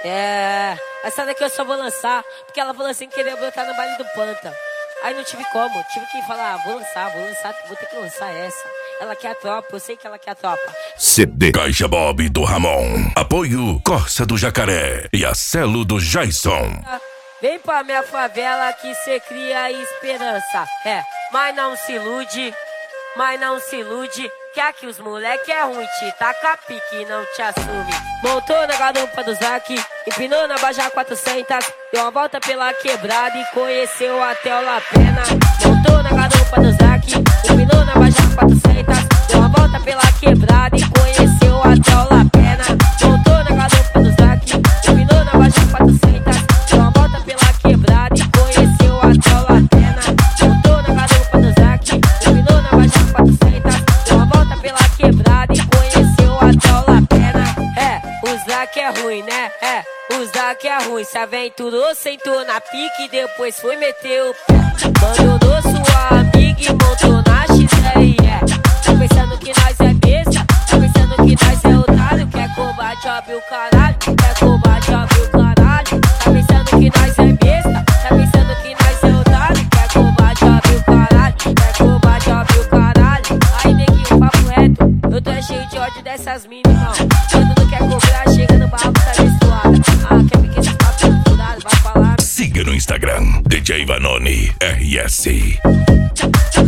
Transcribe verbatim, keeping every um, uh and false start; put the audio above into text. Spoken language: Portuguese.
É, essa daqui eu só vou lançar, porque ela falou assim que queria botar no baile do Panta. Aí não tive como, tive que falar, ah, vou lançar, vou lançar, vou ter que lançar essa. Ela quer a tropa, eu sei que ela quer a tropa. C D Caixa Bob do Ramon. Apoio Corsa do Jacaré e a Celo do Jason. Vem pra minha favela que cê cria esperança. É, mas não se ilude, mas não se ilude. Que aqui os moleque é ruim, te taca pique e não te assume. Montou na garupa do Zac, empinou na Baja quatrocentos, deu uma volta pela quebrada e conheceu até o La Pena. Montou na garupa do Zac, empinou na Baja quatrocentos, deu uma volta pela quebrada e conheceu até o La Pena. Montou na garupa do Zac, empinou na Baja quatrocentos, deu uma volta pela quebrada e conheceu até o La Pena. Montou na garupa do Zac, empinou na Baja quatrocentos, deu uma volta pela quebrada e conheceu até o La Pena. É, o Zac é ruim, né? É, o Zac é ruim. Se aventurou, sentou na pique e depois foi meter o pé. Abandonou sua amiga e montou na X R E. Tá pensando que nós é besta? Tá pensando que nós é otário? Quer combate, óbvio, caralho. Quer combate, óbvio, caralho. Tá pensando que nós é besta? Tá pensando que nós é otário? Quer combate, óbvio, caralho. Quer combate, óbvio, caralho. Aí, neguinho, papo reto. Eu tô cheio de ódio dessas minas, irmão. Quando não quer cobrar, chega no barco, tá menstruada. Ah, quer ficar esses papos furados, vai falar. Siga no Instagram, D J Vanoni R S.